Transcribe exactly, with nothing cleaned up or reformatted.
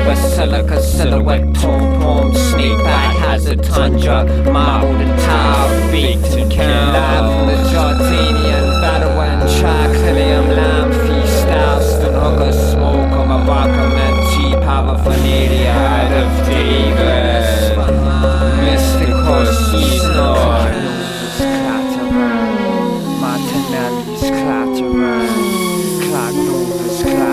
Basilica, silhouette, tall palm, snake back, hazard, tundra, marbled and tiled, baked and count. Live from the Jordanian, Bedouin, Triclinium, lamb, feast, Alston, hooker, smoke, on my vodka, mint, tea, paraphernalia, out of